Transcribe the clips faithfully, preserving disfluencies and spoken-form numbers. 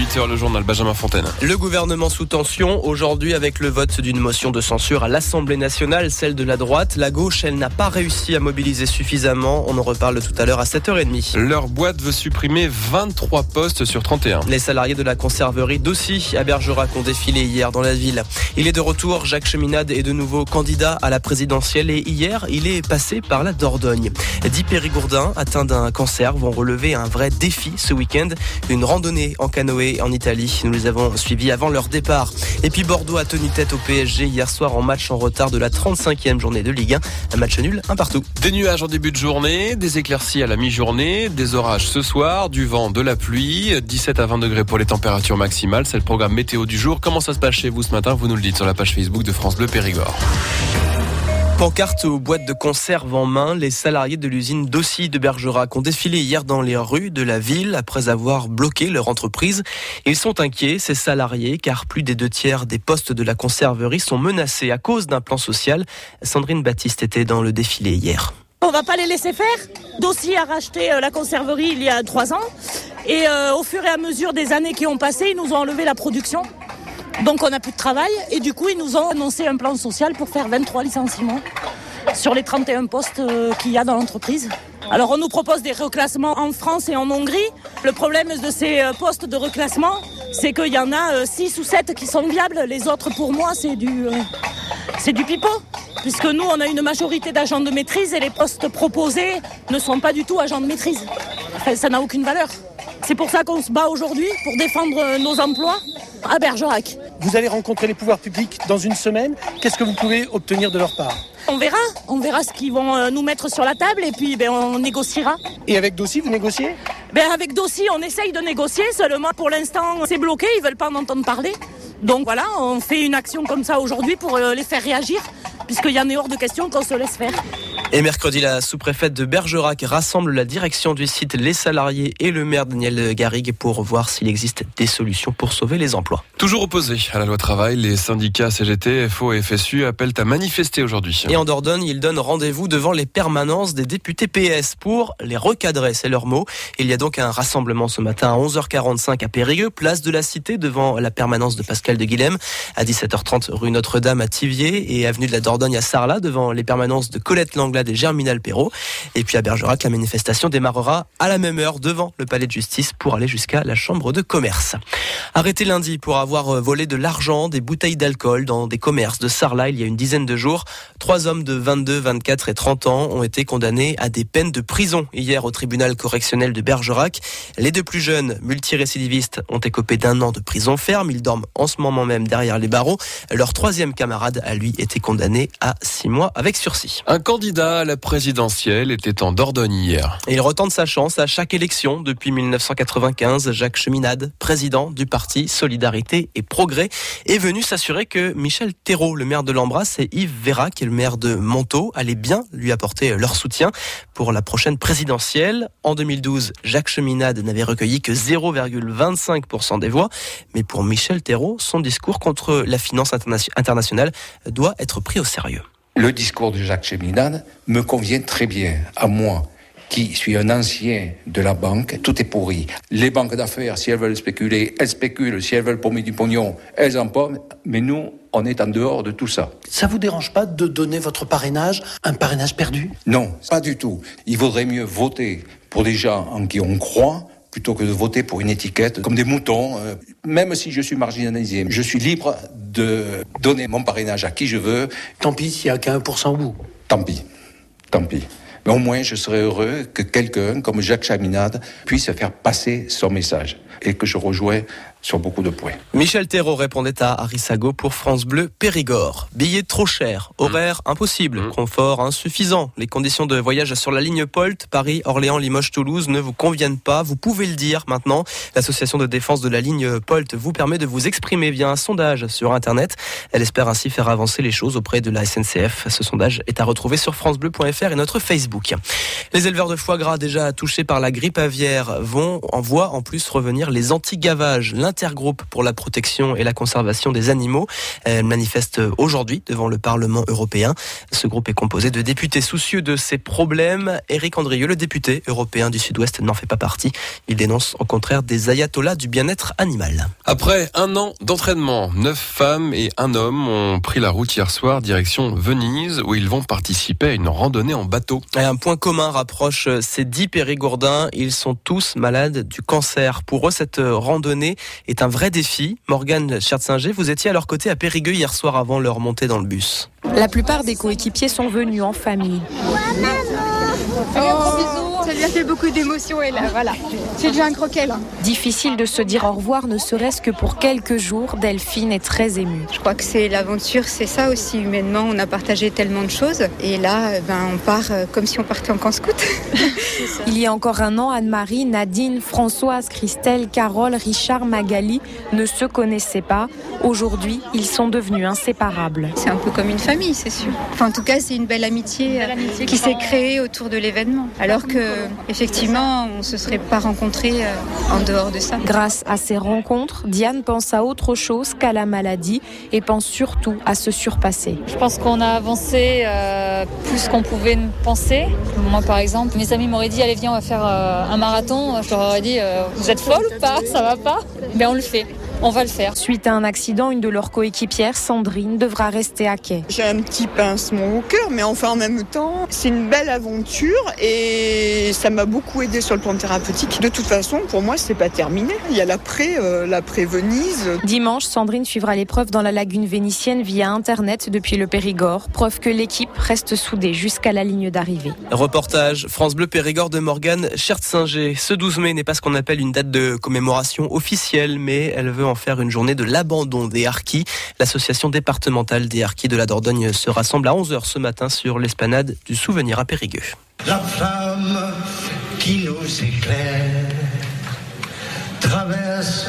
huit heures, le journal Benjamin Fontaine. Le gouvernement sous tension aujourd'hui avec le vote d'une motion de censure à l'Assemblée nationale, celle de la droite. La gauche, elle n'a pas réussi à mobiliser suffisamment. On en reparle tout à l'heure à sept heures trente. Leur boîte veut supprimer vingt-trois postes sur trente et un. Les salariés de la conserverie d'Aussy à Bergerac ont défilé hier dans la ville. Il est de retour. Jacques Cheminade est de nouveau candidat à la présidentielle et hier, il est passé par la Dordogne. Dix Périgourdins atteints d'un cancer vont relever un vrai défi ce week-end. Une randonnée en canoë en Italie. Nous les avons suivis avant leur départ. Et puis Bordeaux a tenu tête au P S G hier soir en match en retard de la trente-cinquième journée de Ligue un. Un match nul, un partout. Des nuages en début de journée, des éclaircies à la mi-journée, des orages ce soir, du vent, de la pluie, dix-sept à vingt degrés pour les températures maximales. C'est le programme météo du jour. Comment ça se passe chez vous ce matin? Vous nous le dites sur la page Facebook de France Bleu Périgord. Pancartes aux boîtes de conserve en main, les salariés de l'usine d'Aussy de Bergerac ont défilé hier dans les rues de la ville après avoir bloqué leur entreprise. Ils sont inquiets, ces salariés, car plus des deux tiers des postes de la conserverie sont menacés à cause d'un plan social. Sandrine Baptiste était dans le défilé hier. On va pas les laisser faire. D'Aussy a racheté la conserverie il y a trois ans et euh, au fur et à mesure des années qui ont passé, ils nous ont enlevé la production. Donc on n'a plus de travail et du coup ils nous ont annoncé un plan social pour faire vingt-trois licenciements sur les trente et un postes qu'il y a dans l'entreprise. Alors on nous propose des reclassements en France et en Hongrie. Le problème de ces postes de reclassement, c'est qu'il y en a six ou sept qui sont viables. Les autres pour moi c'est du, euh, c'est du pipeau. Puisque nous on a une majorité d'agents de maîtrise et les postes proposés ne sont pas du tout agents de maîtrise. Enfin, ça n'a aucune valeur. C'est pour ça qu'on se bat aujourd'hui, pour défendre nos emplois à Bergerac. Vous allez rencontrer les pouvoirs publics dans une semaine. Qu'est-ce que vous pouvez obtenir de leur part ? On verra, on verra ce qu'ils vont nous mettre sur la table et puis ben, on négociera. Et avec Dossi, vous négociez ? ben, Avec Dossi, on essaye de négocier, seulement pour l'instant c'est bloqué, ils ne veulent pas en entendre parler. Donc voilà, on fait une action comme ça aujourd'hui pour les faire réagir, puisqu'il y en est hors de question qu'on se laisse faire. Et mercredi, la sous-préfète de Bergerac rassemble la direction du site, les salariés et le maire Daniel Garrigue pour voir s'il existe des solutions pour sauver les emplois. Toujours opposés à la loi travail, les syndicats C G T, F O et F S U appellent à manifester aujourd'hui. Et en Dordogne, ils donnent rendez-vous devant les permanences des députés P S pour les recadrer, c'est leur mot. Il y a donc un rassemblement ce matin à onze heures quarante-cinq à Périgueux, place de la Cité, devant la permanence de Pascal de Guilhem, à dix-sept heures trente rue Notre-Dame à Thiviers et avenue de la Dordogne à Sarlat, devant les permanences de Colette Langlade et Germinal Perrault. Et puis à Bergerac, la manifestation démarrera à la même heure devant le palais de justice pour aller jusqu'à la chambre de commerce. Arrêté lundi pour avoir volé de l'argent, des bouteilles d'alcool dans des commerces de Sarlat il y a une dizaine de jours. Trois hommes de vingt-deux, vingt-quatre et trente ans ont été condamnés à des peines de prison hier au tribunal correctionnel de Bergerac. Les deux plus jeunes, multirécidivistes, ont écopé d'un an de prison ferme. Ils dorment en ce moment même derrière les barreaux. Leur troisième camarade a lui été condamné à six mois avec sursis. Un candidat à la présidentielle était en Dordogne hier. Et il retente sa chance à chaque élection depuis mille neuf cent quatre-vingt-quinze. Jacques Cheminade, président du parti Solidarité et Progrès, est venu s'assurer que Michel Thérault, le maire de l'Embrasse, et Yves Véra, qui est le maire de Montaut, allaient bien lui apporter leur soutien pour la prochaine présidentielle. En deux mille douze, Jacques Cheminade n'avait recueilli que zéro virgule vingt-cinq pour cent des voix. Mais pour Michel Thérault, son discours contre la finance interna- internationale doit être pris au sérieux. Le discours de Jacques Cheminade me convient très bien, à moi, qui suis un ancien de la banque. Tout est pourri. Les banques d'affaires, si elles veulent spéculer, elles spéculent. Si elles veulent pommer du pognon, elles en pomment. Mais nous, on est en dehors de tout ça. Ça vous dérange pas de donner votre parrainage, un parrainage perdu ? Non, pas du tout. Il vaudrait mieux voter pour des gens en qui on croit, plutôt que de voter pour une étiquette comme des moutons. Euh, même si je suis marginalisé, je suis libre de donner mon parrainage à qui je veux. Tant pis s'il n'y a qu'un pour cent au bout. Tant pis, tant pis. Mais au moins, je serais heureux que quelqu'un comme Jacques Cheminade puisse faire passer son message et que je rejoins sur beaucoup de points. Michel Thérault répondait à Arissago pour France Bleu Périgord. Billets trop chers, horaires mmh. impossibles, mmh. confort insuffisant. Les conditions de voyage sur la ligne Polt, Paris, Orléans, Limoges, Toulouse ne vous conviennent pas. Vous pouvez le dire maintenant. L'association de défense de la ligne Polt vous permet de vous exprimer via un sondage sur Internet. Elle espère ainsi faire avancer les choses auprès de la S N C F. Ce sondage est à retrouver sur francebleu point f r et notre Facebook. Les éleveurs de foie gras déjà touchés par la grippe aviaire vont en voient en plus revenir les anti-gavages. l'intergroupe pour la protection et la conservation des animaux. Elle manifeste aujourd'hui devant le Parlement européen. Ce groupe est composé de députés soucieux de ces problèmes. Éric Andrieux, le député européen du Sud-Ouest, n'en fait pas partie. Il dénonce au contraire des ayatollahs du bien-être animal. Après un an d'entraînement, neuf femmes et un homme ont pris la route hier soir direction Venise où ils vont participer à une randonnée en bateau. Et un point commun rapproche ces dix Périgourdins. Ils sont tous malades du cancer. Pour eux, cette randonnée est un vrai défi. Morgane Schertzinger, vous étiez à leur côté à Périgueux hier soir avant leur montée dans le bus. La plupart des coéquipiers sont venus en famille. Oh, ça lui a fait beaucoup d'émotions et là, voilà. J'ai déjà un croquet là. Difficile de se dire au revoir, ne serait-ce que pour quelques jours. Delphine est très émue. Je crois que c'est l'aventure, c'est ça aussi humainement. On a partagé tellement de choses et là, ben, on part comme si on partait en camp scout. Il y a encore un an, Anne-Marie, Nadine, Françoise, Christelle, Carole, Richard, Magali ne se connaissaient pas. Aujourd'hui, ils sont devenus inséparables. C'est un peu comme une famille, c'est sûr. Enfin, en tout cas, c'est une belle amitié, une belle amitié qui s'est créée autour de l'événement. Alors que, effectivement, on ne se serait pas rencontrés en dehors de ça. Grâce à ces rencontres, Diane pense à autre chose qu'à la maladie et pense surtout à se surpasser. Je pense qu'on a avancé euh, plus qu'on pouvait penser. Moi, par exemple, mes amis m'auraient dit allez viens, on va faire euh, un marathon. Je leur aurais dit euh, vous êtes folle ou pas? Ça va pas? Ben on le fait. On va le faire. Suite à un accident, une de leurs coéquipières, Sandrine, devra rester à quai. J'ai un petit pincement au cœur, mais enfin en même temps, c'est une belle aventure et ça m'a beaucoup aidé sur le plan thérapeutique. De toute façon, pour moi, c'est pas terminé. Il y a l'après, euh, l'après Venise. Dimanche, Sandrine suivra l'épreuve dans la lagune vénitienne via Internet depuis le Périgord. Preuve que l'équipe reste soudée jusqu'à la ligne d'arrivée. Reportage France Bleu Périgord de Morgane Schertzinger. Ce douze mai n'est pas ce qu'on appelle une date de commémoration officielle, mais elle veut en faire une journée de l'abandon des harkis. L'association départementale des harkis de la Dordogne se rassemble à onze heures ce matin sur l'esplanade du Souvenir à Périgueux. La flamme qui nous éclaire traverse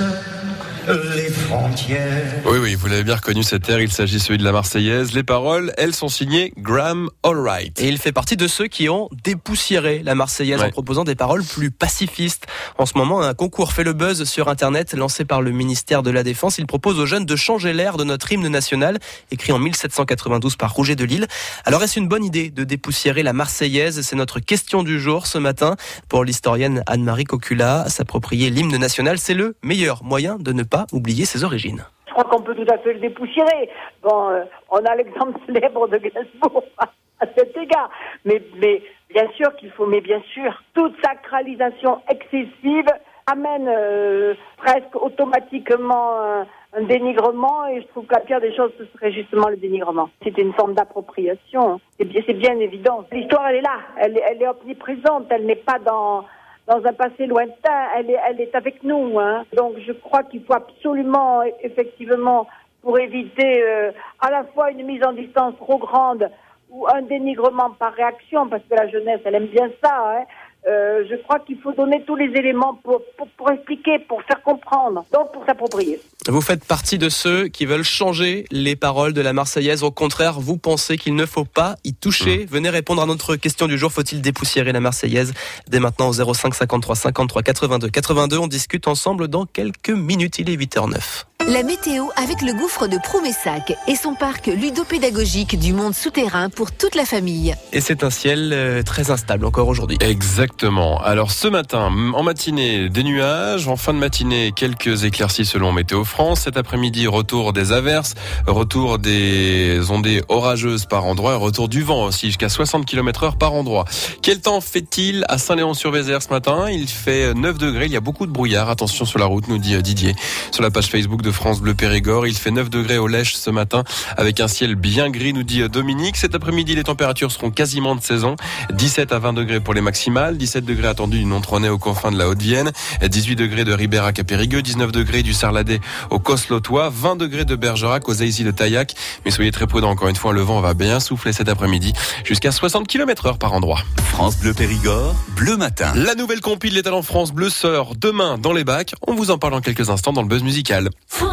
les frontières. Oui, oui, vous l'avez bien reconnu cet air, il s'agit celui de la Marseillaise. Les paroles, elles sont signées Graham Allwright. Et il fait partie de ceux qui ont dépoussiéré la Marseillaise ouais. en proposant des paroles plus pacifistes. En ce moment, un concours fait le buzz sur Internet lancé par le ministère de la Défense. Il propose aux jeunes de changer l'air de notre hymne national, écrit en mille sept cent quatre-vingt-douze par Rouget de Lille. Alors est-ce une bonne idée de dépoussiérer la Marseillaise? C'est notre question du jour ce matin. Pour l'historienne Anne-Marie Cocula, s'approprier l'hymne national, c'est le meilleur moyen de ne pas oublier ses origines. Je crois qu'on peut tout à fait le dépoussiérer. Bon, euh, on a l'exemple célèbre de Gainsbourg à cet égard. Mais, mais bien sûr qu'il faut, mais bien sûr, toute sacralisation excessive amène euh, presque automatiquement un, un dénigrement, et je trouve que la pire des choses, ce serait justement le dénigrement. C'est une forme d'appropriation. C'est bien, c'est bien évident. L'histoire, elle est là. Elle, elle est omniprésente. Elle n'est pas dans... dans un passé lointain, elle est, elle est avec nous. Hein. Donc je crois qu'il faut absolument, effectivement, pour éviter euh, à la fois une mise en distance trop grande ou un dénigrement par réaction, parce que la jeunesse, elle aime bien ça, hein. Euh, je crois qu'il faut donner tous les éléments pour, pour, pour expliquer, pour faire comprendre, donc pour s'approprier. Vous faites partie de ceux qui veulent changer les paroles de la Marseillaise. Au contraire, vous pensez qu'il ne faut pas y toucher. Mmh. Venez répondre à notre question du jour. Faut-il dépoussiérer la Marseillaise? Dès maintenant au zéro cinq cinquante-trois cinquante-trois quatre-vingt-deux quatre-vingt-deux. On discute ensemble dans quelques minutes. Il est huit heures neuf. La météo avec le gouffre de Promessac et son parc ludopédagogique du monde souterrain pour toute la famille. Et c'est un ciel euh, très instable encore aujourd'hui. Exactement. Alors ce matin, en matinée, des nuages. En fin de matinée, quelques éclaircies selon Météo France. Cet après-midi, retour des averses, retour des ondées orageuses par endroit et retour du vent aussi jusqu'à soixante kilomètres heure par endroit. Quel temps fait-il à Saint-Léon-sur-Vézère ce matin? Il fait neuf degrés. Il y a beaucoup de brouillard. Attention sur la route, nous dit Didier. Sur la page Facebook de France Bleu Périgord, il fait neuf degrés au Lèche ce matin avec un ciel bien gris, nous dit Dominique. Cet après-midi, les températures seront quasiment de saison. dix-sept à vingt degrés pour les maximales, dix-sept degrés attendus du Nontronais aux confins de la Haute-Vienne, dix-huit degrés de Ribérac à Périgueux, dix-neuf degrés du Sarladais au Coslotois, vingt degrés de Bergerac aux Aisy de Taillac. Mais soyez très prudents, encore une fois, le vent va bien souffler cet après-midi jusqu'à soixante kilomètres heure par endroit. France Bleu Périgord, Bleu Matin. La nouvelle compile Les Talents France Bleu sort demain dans les bacs. On vous en parle en quelques instants dans le buzz musical.